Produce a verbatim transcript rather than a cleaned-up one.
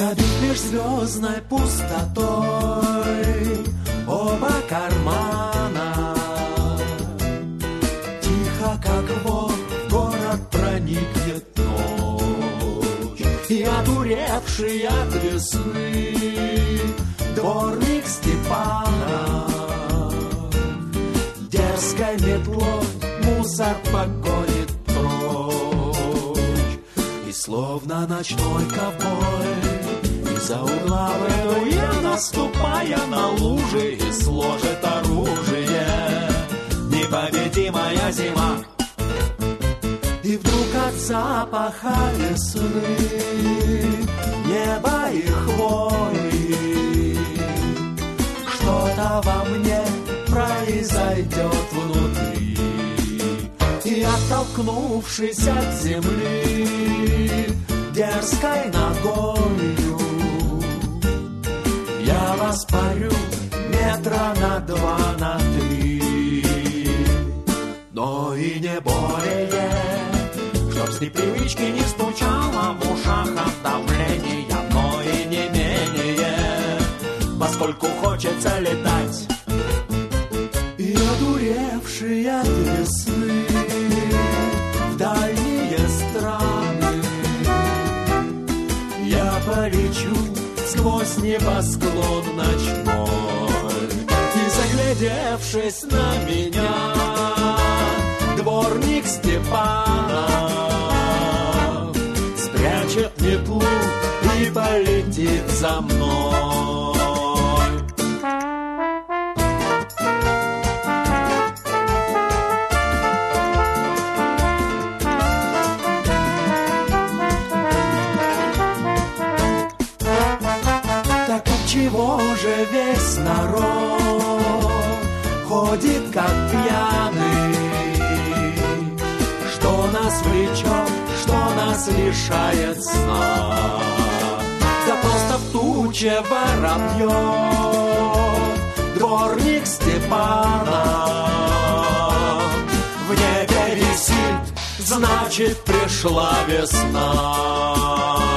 забит межзвездной пустотой оба кармана. Тихо, как вор, в город проникнет ночь, и одуревший от весны дворник Степанов дерзкой метлой мусор погонит прочь. И словно ночной ковбой из-за угла выдуя, наступая на лужи, и сложит оружие непобедимая зима. И вдруг от запаха весны, неба и хвои что-то во мне произойдет внутри. И оттолкнувшись от земли дерзкой ногою, я воспарю метра на два, на три. Но и не более, чтоб с непривычки не стучало в ушах от давления, но и не менее, поскольку хочется летать. И одуревший от весны в дальние страны я полечу сквозь небосклон ночной. И заглядевшись на меня, дворник Степанов спрячет метлу и полетит за мной. Так отчего же весь народ ходит как пьяный? Что нас влечет, что нас лишает сна? Да просто в туче воробьев дворник Степанов в небе висит, значит пришла весна.